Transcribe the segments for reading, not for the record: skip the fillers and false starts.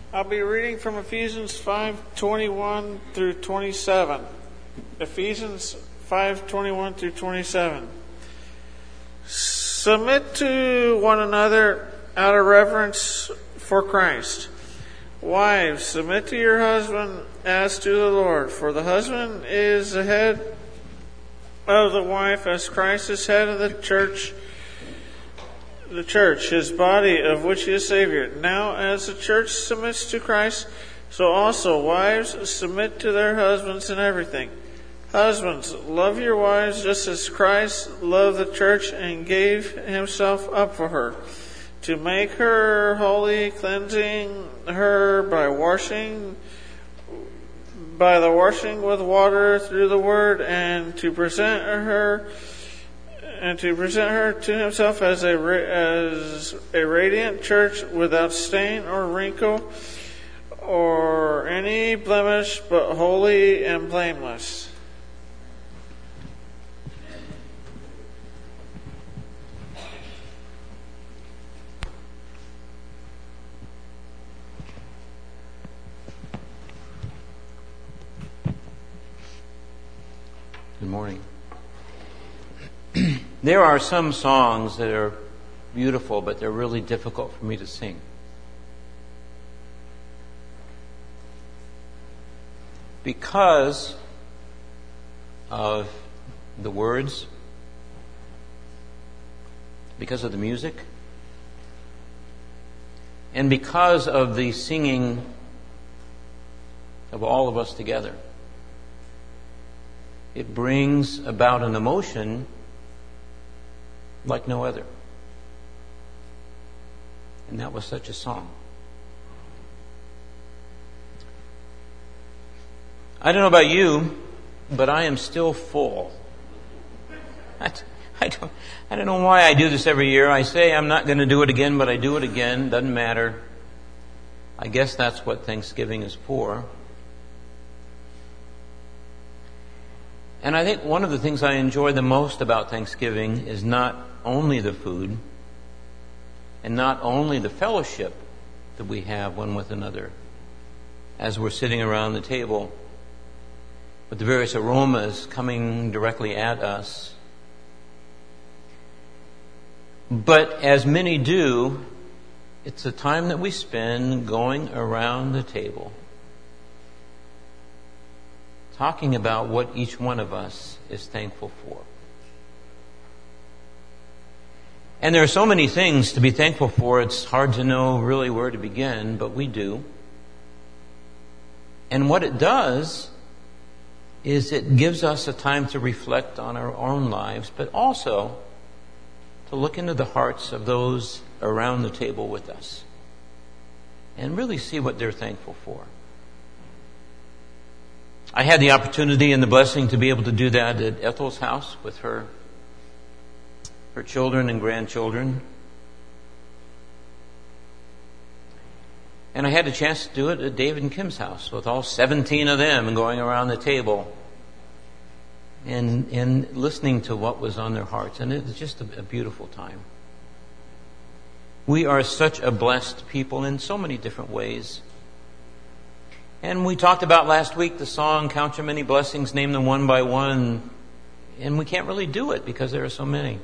I'll be reading from Ephesians 5:21 through 27. Ephesians 5:21 through 27. Submit to one another out of reverence for Christ. Wives, submit to your husband as to the Lord, for the husband is the head of the wife, as Christ is head of the church, his body, of which he is Savior. Now, as the church submits to Christ, so also wives submit to their husbands in everything. Husbands, love your wives just as Christ loved the church and gave himself up for her, to make her holy, cleansing her by the washing with water through the word, and to present her to himself as a radiant church without stain or wrinkle or any blemish, but holy and blameless. Good morning. There are some songs that are beautiful, but they're really difficult for me to sing. Because of the words, because of the music, and because of the singing of all of us together. It brings about an emotion like no other. And that was such a song. I don't know about you, but I am still full. I don't know why I do this every year. I say I'm not going to do it again, but I do it again. Doesn't matter. I guess that's what Thanksgiving is for. And I think one of the things I enjoy the most about Thanksgiving is not only the food and not only the fellowship that we have one with another as we're sitting around the table with the various aromas coming directly at us. But as many do, it's a time that we spend going around the table talking about what each one of us is thankful for. And there are so many things to be thankful for, it's hard to know really where to begin, but we do. And what it does is it gives us a time to reflect on our own lives, but also to look into the hearts of those around the table with us and really see what they're thankful for. I had the opportunity and the blessing to be able to do that at Ethel's house with her children and grandchildren. And I had a chance to do it at David and Kim's house with all 17 of them and going around the table and listening to what was on their hearts. And it was just a beautiful time. We are such a blessed people in so many different ways. And we talked about last week the song, Count Your Many Blessings, Name Them One by One. And we can't really do it because there are so many.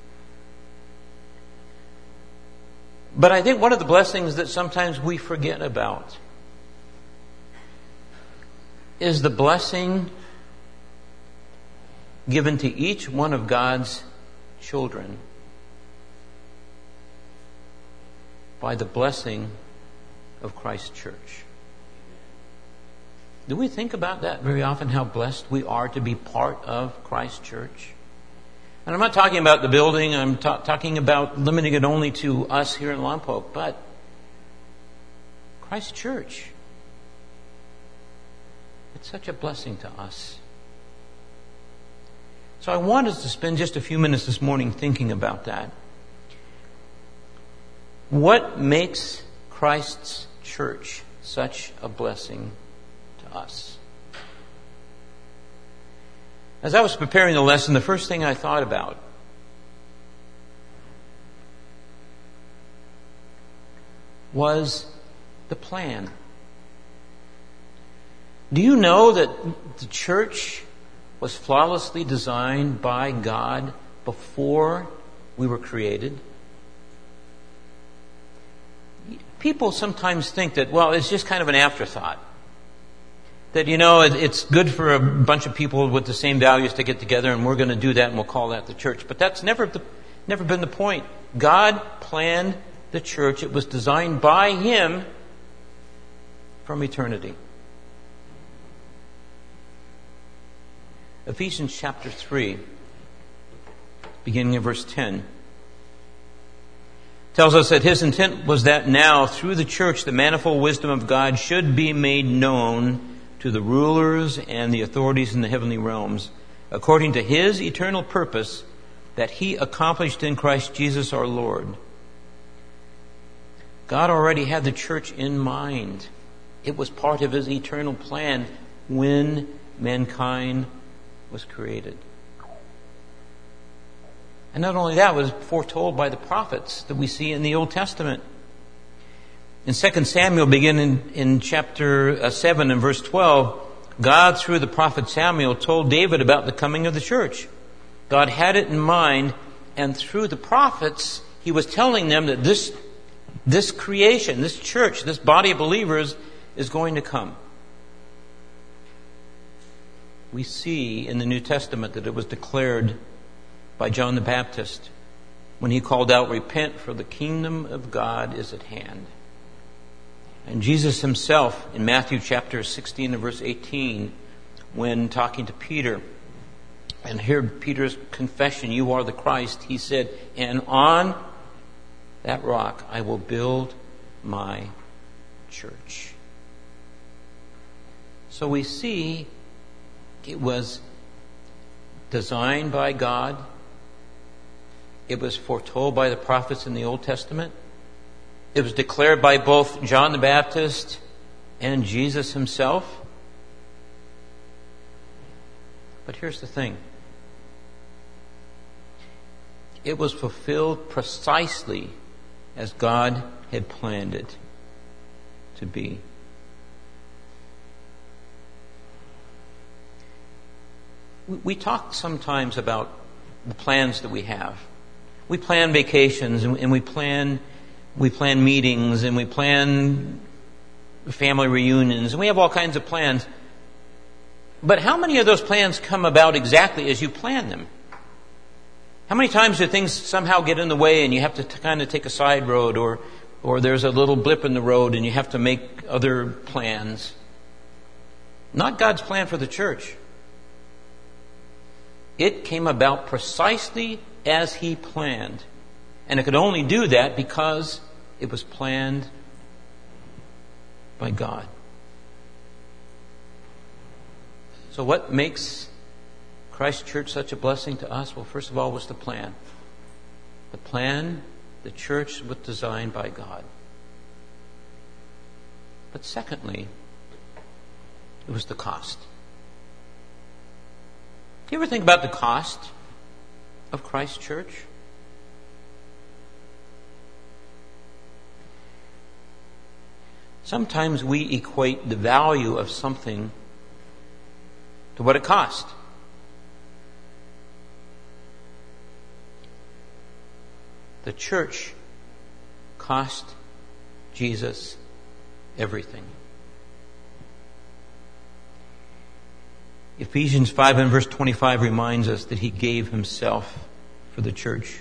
But I think one of the blessings that sometimes we forget about is the blessing given to each one of God's children by the blessing of Christ's church. Do we think about that very often, how blessed we are to be part of Christ's church? And I'm not talking about the building, I'm talking about limiting it only to us here in Lompoc, but Christ's church. It's such a blessing to us. So I want us to spend just a few minutes this morning thinking about that. What makes Christ's church such a blessing to us? As I was preparing the lesson, the first thing I thought about was the plan. Do you know that the church was flawlessly designed by God before we were created? People sometimes think that, well, it's just kind of an afterthought. That, it's good for a bunch of people with the same values to get together and we're going to do that and we'll call that the church. But that's never been the point. God planned the church. It was designed by Him from eternity. Ephesians chapter 3, beginning in verse 10, tells us that His intent was that now, through the church, the manifold wisdom of God should be made known to the rulers and the authorities in the heavenly realms, according to His eternal purpose that He accomplished in Christ Jesus our Lord. God already had the church in mind. It was part of His eternal plan when mankind was created. And not only that, it was foretold by the prophets that we see in the Old Testament. In 2 Samuel, beginning in chapter 7 and verse 12, God, through the prophet Samuel, told David about the coming of the church. God had it in mind, and through the prophets, He was telling them that this creation, this church, this body of believers is going to come. We see in the New Testament that it was declared by John the Baptist when he called out, "Repent, for the kingdom of God is at hand." And Jesus Himself in Matthew chapter 16 and verse 18, when talking to Peter and heard Peter's confession, "You are the Christ," He said, "And on that rock I will build my church." So we see it was designed by God. It was foretold by the prophets in the Old Testament. It was declared by both John the Baptist and Jesus Himself. But here's the thing. It was fulfilled precisely as God had planned it to be. We talk sometimes about the plans that we have. We plan vacations and we plan meetings and we plan family reunions and we have all kinds of plans. But how many of those plans come about exactly as you plan them? How many times do things somehow get in the way and you have to kind of take a side road or there's a little blip in the road and you have to make other plans? Not God's plan for the church. It came about precisely as He planned. And it could only do that because it was planned by God. So what makes Christ Church such a blessing to us? Well, first of all, was the plan. The plan, the church was designed by God. But secondly, it was the cost. Do you ever think about the cost of Christ Church? Sometimes we equate the value of something to what it cost. The church cost Jesus everything. Ephesians 5 and verse 25 reminds us that He gave Himself for the church.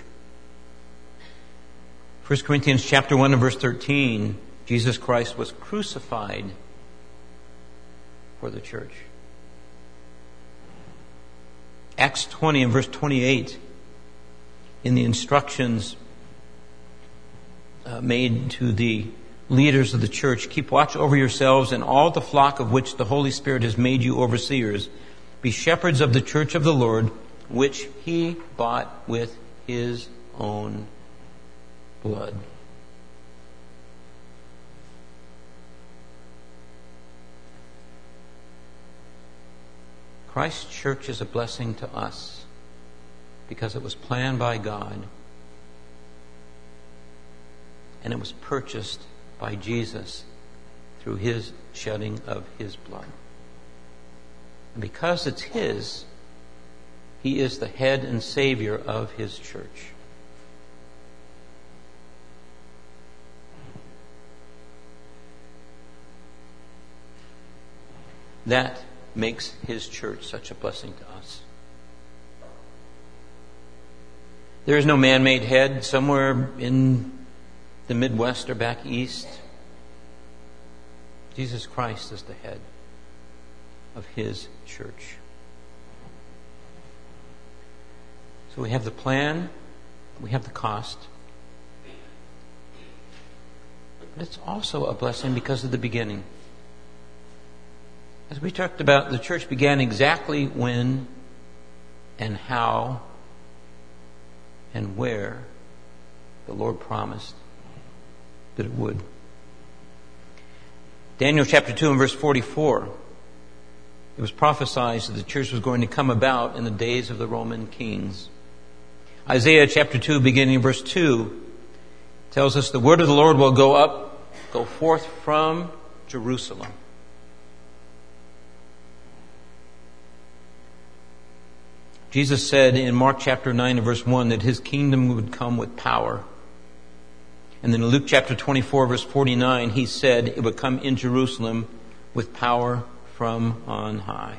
1 Corinthians chapter 1 and verse 13, Jesus Christ was crucified for the church. Acts 20 and verse 28, in the instructions made to the leaders of the church, keep watch over yourselves and all the flock of which the Holy Spirit has made you overseers. Be shepherds of the church of the Lord, which He bought with His own blood. Christ's church is a blessing to us because it was planned by God and it was purchased by Jesus through His shedding of His blood. And because it's His, He is the head and Savior of His church. That makes His church such a blessing to us. There is no man-made head somewhere in the Midwest or back east. Jesus Christ is the head of His church. So we have the plan, we have the cost. But it's also a blessing because of the beginning. As we talked about, the church began exactly when and how and where the Lord promised that it would. Daniel chapter 2 and verse 44. It was prophesied that the church was going to come about in the days of the Roman kings. Isaiah chapter 2 beginning in verse 2 tells us the word of the Lord will go forth from Jerusalem. Jesus said in Mark chapter 9 and verse 1 that His kingdom would come with power. And then in Luke chapter 24 verse 49, He said it would come in Jerusalem with power from on high.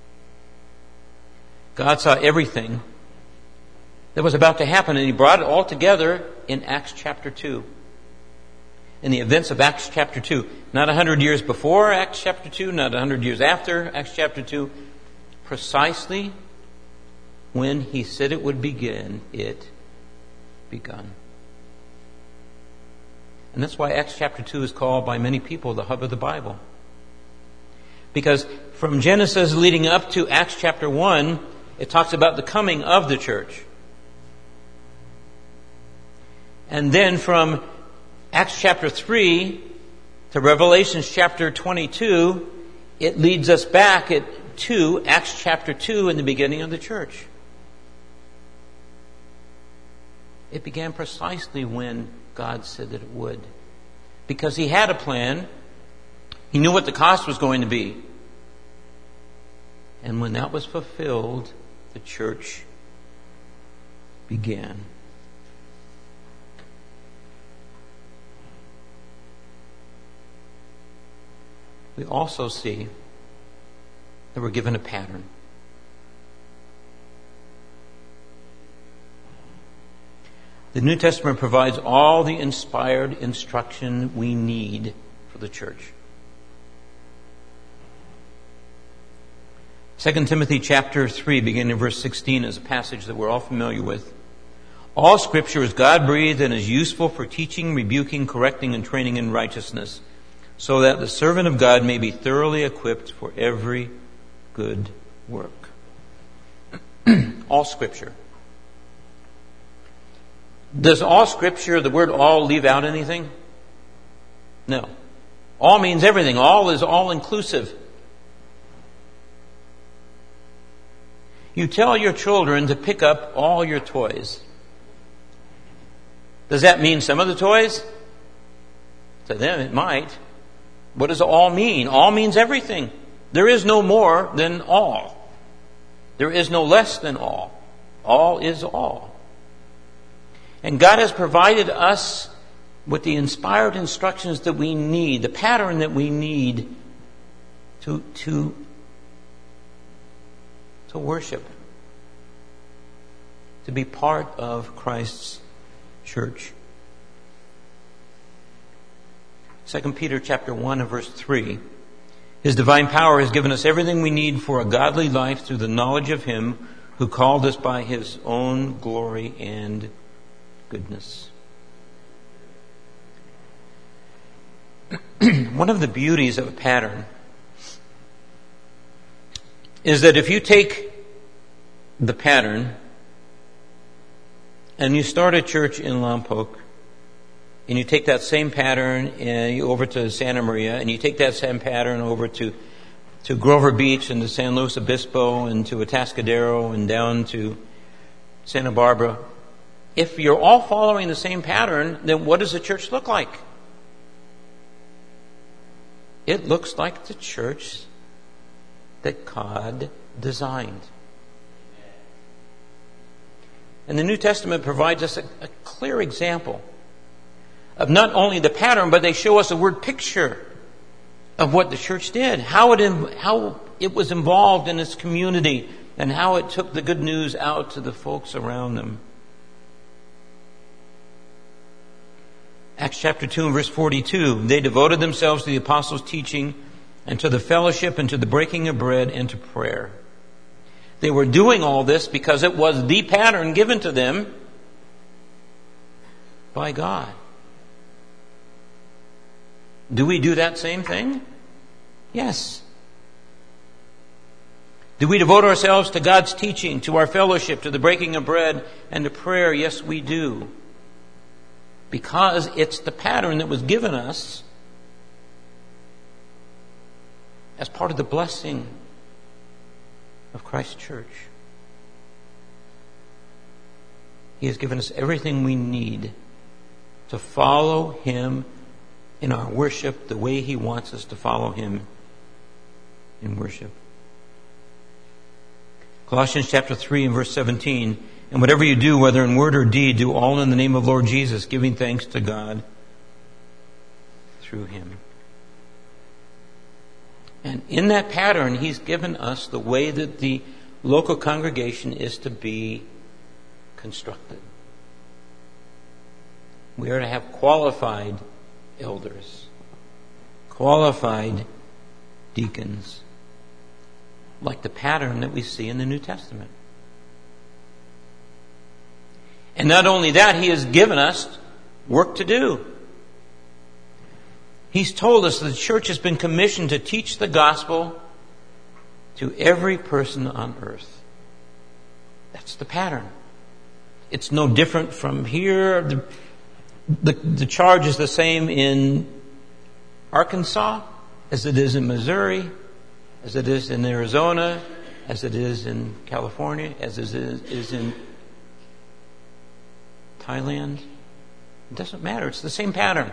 God saw everything that was about to happen, and He brought it all together in Acts chapter 2. In the events of Acts chapter 2. Not 100 years before Acts chapter 2, not 100 years after Acts chapter 2. Precisely when He said it would begin, it begun. And that's why Acts chapter 2 is called by many people the hub of the Bible. Because from Genesis leading up to Acts chapter 1, it talks about the coming of the church. And then from Acts chapter 3 to Revelation chapter 22, it leads us back to Acts chapter 2 in the beginning of the church. It began precisely when God said that it would. Because He had a plan. He knew what the cost was going to be. And when that was fulfilled, the church began. We also see that we're given a pattern. The New Testament provides all the inspired instruction we need for the church. 2 Timothy chapter 3, beginning in verse 16, is a passage that we're all familiar with. All Scripture is God-breathed and is useful for teaching, rebuking, correcting, and training in righteousness, so that the servant of God may be thoroughly equipped for every good work. All Scripture. Does all Scripture, the word all, leave out anything? No. All means everything. All is all-inclusive. You tell your children to pick up all your toys. Does that mean some of the toys? To them it might. What does all mean? All means everything. There is no more than all. There is no less than all. All is all. And God has provided us with the inspired instructions that we need, the pattern that we need to worship, to be part of Christ's church. 2 Peter chapter 1 and verse 3. His divine power has given us everything we need for a godly life through the knowledge of Him who called us by His own glory and goodness. One of the beauties of a pattern is that if you take the pattern and you start a church in Lompoc, and you take that same pattern and you over to Santa Maria, and you take that same pattern over to Grover Beach and to San Luis Obispo and to Atascadero and down to Santa Barbara, if you're all following the same pattern, then what does the church look like? it looks like the church that God designed. And the New Testament provides us a clear example of not only the pattern, but they show us a word picture of what the church did, how it was involved in its community, and how it took the good news out to the folks around them. Acts chapter 2 and verse 42, they devoted themselves to the apostles' teaching and to the fellowship and to the breaking of bread and to prayer. They were doing all this because it was the pattern given to them by God. Do we do that same thing? Yes. Do we devote ourselves to God's teaching, to our fellowship, to the breaking of bread, and to prayer? Yes, we do. Because it's the pattern that was given us as part of the blessing of Christ's church. He has given us everything we need to follow Him in our worship the way He wants us to follow Him in worship. Colossians chapter 3 and verse 17, and whatever you do, whether in word or deed, do all in the name of Lord Jesus, giving thanks to God through Him. And in that pattern, He's given us the way that the local congregation is to be constructed. We are to have qualified elders, qualified deacons, like the pattern that we see in the New Testament. And not only that, He has given us work to do. He's told us that the church has been commissioned to teach the gospel to every person on earth. That's the pattern. It's no different from here. The charge is the same in Arkansas as it is in Missouri, as it is in Arizona, as it is in California, as it is in Thailand. It doesn't matter. It's the same pattern.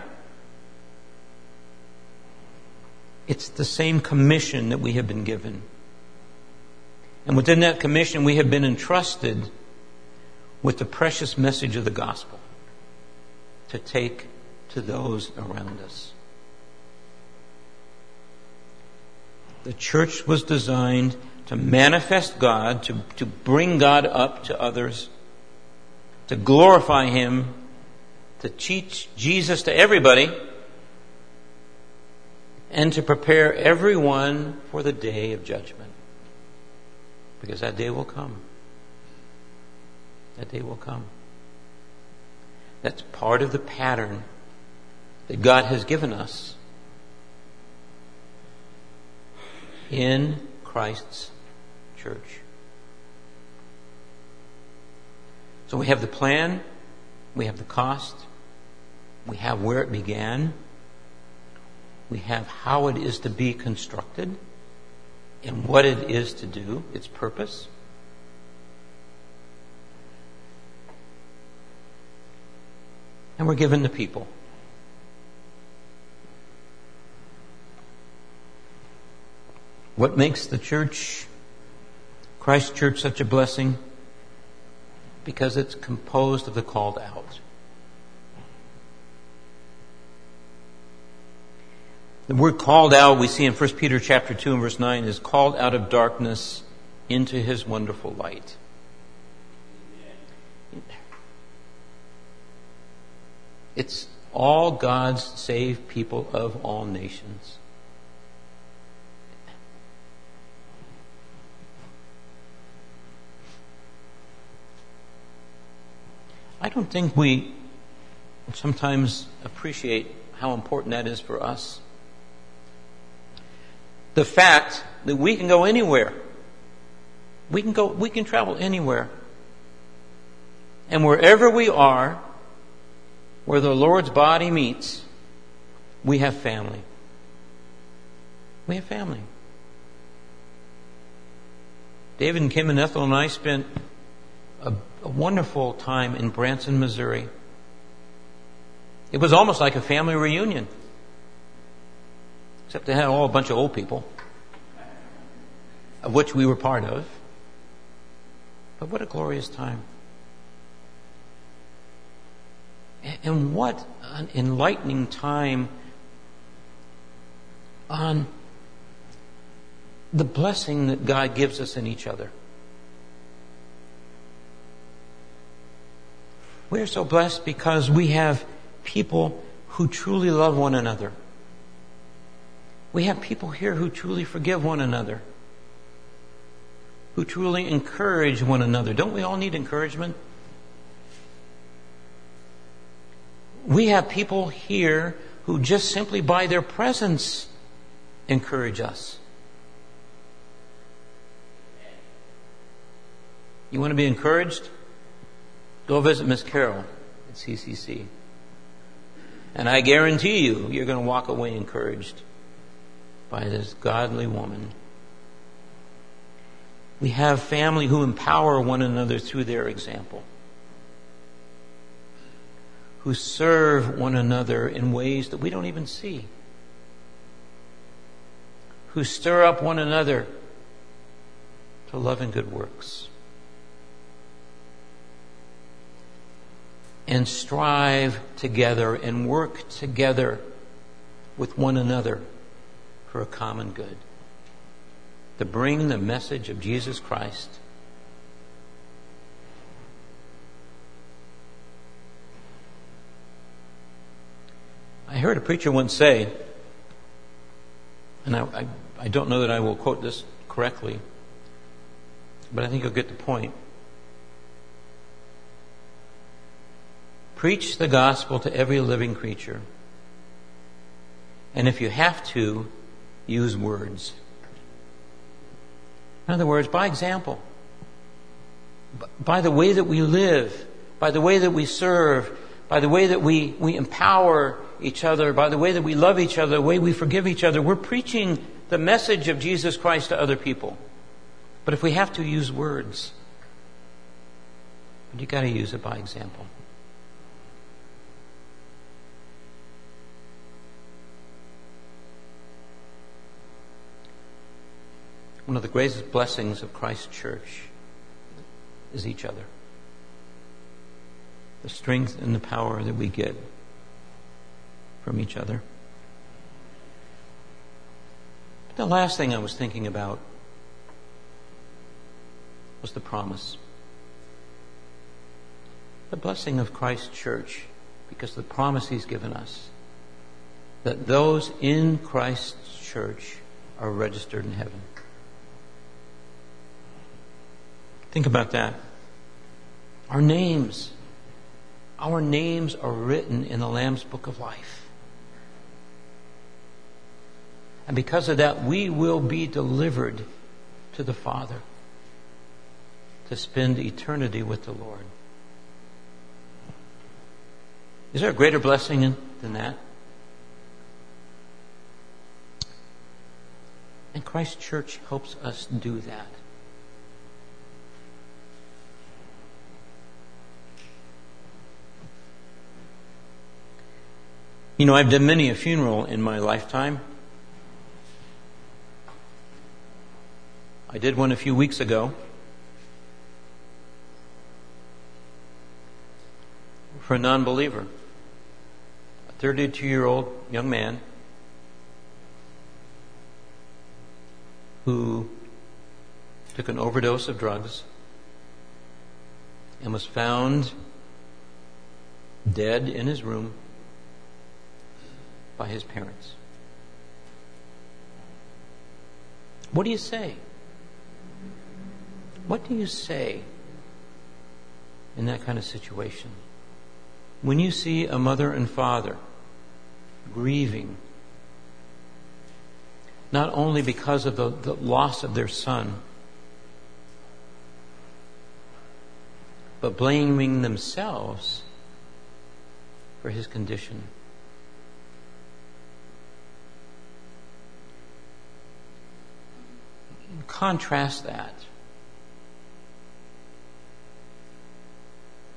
It's the same commission that we have been given. And within that commission, we have been entrusted with the precious message of the gospel to take to those around us. The church was designed to manifest God, to bring God up to others, to glorify Him, to teach Jesus to everybody, and to prepare everyone for the day of judgment. Because that day will come. That day will come. That's part of the pattern that God has given us in Christ's church. So we have the plan, we have the cost, we have where it began, we have how it is to be constructed, and what it is to do, its purpose. And we're given the people. What makes the church, Christ's church, such a blessing? Because it's composed of the called out. The word called out we see in 1 Peter chapter 2 and verse 9 is called out of darkness into His wonderful light. It's all God's saved people of all nations. I don't think we sometimes appreciate how important that is for us. The fact that we can go anywhere. We can travel anywhere. And wherever we are, where the Lord's body meets, we have family. We have family. David and Kim and Ethel and I spent a wonderful time in Branson, Missouri. It was almost like a family reunion. except they had all a bunch of old people, of which we were part of. But what a glorious time. And what an enlightening time on the blessing that God gives us in each other. We're so blessed because we have people who truly love one another. We have people here who truly forgive one another, who truly encourage one another. Don't we all need encouragement? We have people here who just simply by their presence encourage us. You want to be encouraged? Go visit Miss Carol at CCC. And I guarantee you, you're going to walk away encouraged by this godly woman. We have family who empower one another through their example, who serve one another in ways that we don't even see, who stir up one another to love and good works, and strive together and work together with one another for a common good, to bring the message of Jesus Christ. I heard a preacher once say, and I don't know that I will quote this correctly, but I think you'll get the point. Preach the gospel to every living creature. And if you have to, use words. In other words, by example. By the way that we live, by the way that we serve, by the way that we empower each other, by the way that we love each other, the way we forgive each other, we're preaching the message of Jesus Christ to other people. But if we have to, use words. But you got to use it by example. One of the greatest blessings of Christ's church is each other. The strength and the power that we get from each other. But the last thing I was thinking about was the promise. The blessing of Christ's church, because of the promise He's given us, that those in Christ's church are registered in heaven. Think about that. Our names are written in the Lamb's Book of Life. And because of that, we will be delivered to the Father to spend eternity with the Lord. Is there a greater blessing than that? And Christ's church helps us do that. You know, I've done many a funeral in my lifetime. I did one a few weeks ago for a non-believer, a 32-year-old young man who took an overdose of drugs and was found dead in his room by his parents. What do you say? What do you say in that kind of situation? When you see a mother and father grieving, not only because of the loss of their son, but blaming themselves for his condition. Contrast that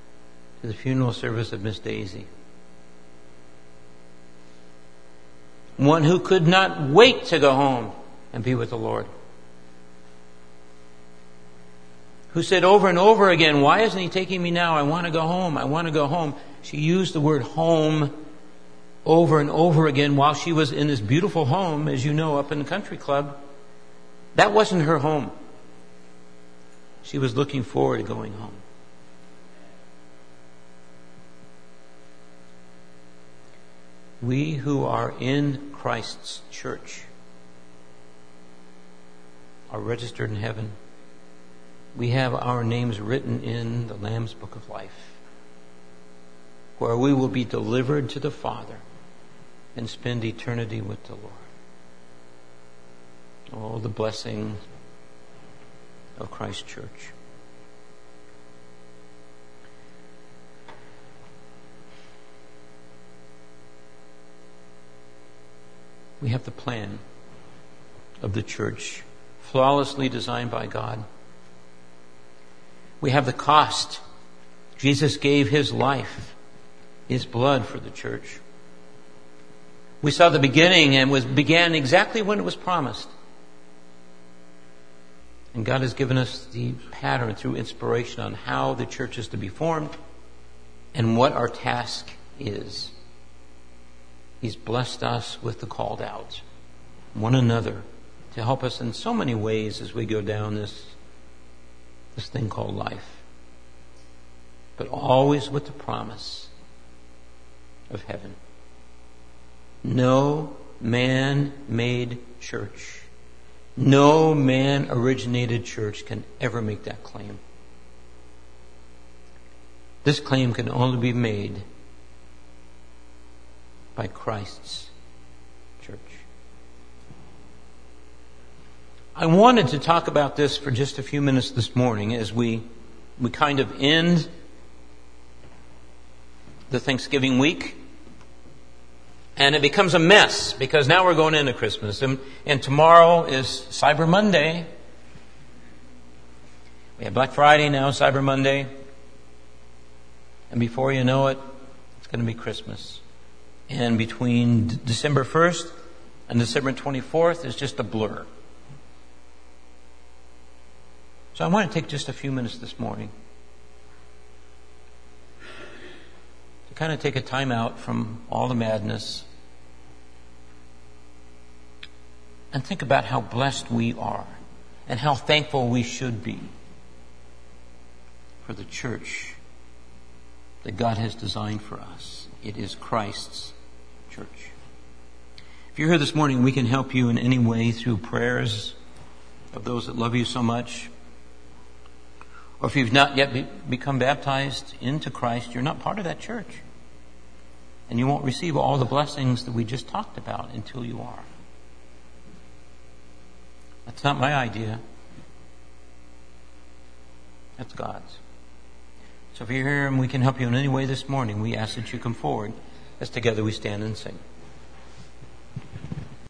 to the funeral service of Miss Daisy. one who could not wait to go home and be with the Lord. Who said over and over again, why isn't he taking me now? I want to go home. I want to go home. She used the word home over and over again while she was in this beautiful home, as you know, up in the country club. That wasn't her home. She was looking forward to going home. We who are in Christ's church are registered in heaven. We have our names written in the Lamb's Book of Life, where we will be delivered to the Father and spend eternity with the Lord. Oh, the blessing of Christ's church. We have the plan of the church, flawlessly designed by God. We have the cost. Jesus gave His life, His blood for the church. We saw the beginning and began exactly when it was promised. And God has given us the pattern through inspiration on how the church is to be formed and what our task is. He's blessed us with the called out, one another, to help us in so many ways as we go down this thing called life. But always with the promise of heaven. No man-made church, no man-originated church can ever make that claim. This claim can only be made by Christ's church. I wanted to talk about this for just a few minutes this morning as we kind of end the Thanksgiving week. And it becomes a mess because now we're going into Christmas. And tomorrow is Cyber Monday. We have Black Friday now, Cyber Monday. And before you know it, it's going to be Christmas. And between December 1st and December 24th is just a blur. So I want to take just a few minutes this morning to kind of take a time out from all the madness and think about how blessed we are and how thankful we should be for the church that God has designed for us. It is Christ's church. If you're here this morning, we can help you in any way through prayers of those that love you so much. Or if you've not yet become baptized into Christ, you're not part of that church. And you won't receive all the blessings that we just talked about until you are. That's not my idea. That's God's. So if you're here and we can help you in any way this morning, we ask that you come forward as together we stand and sing.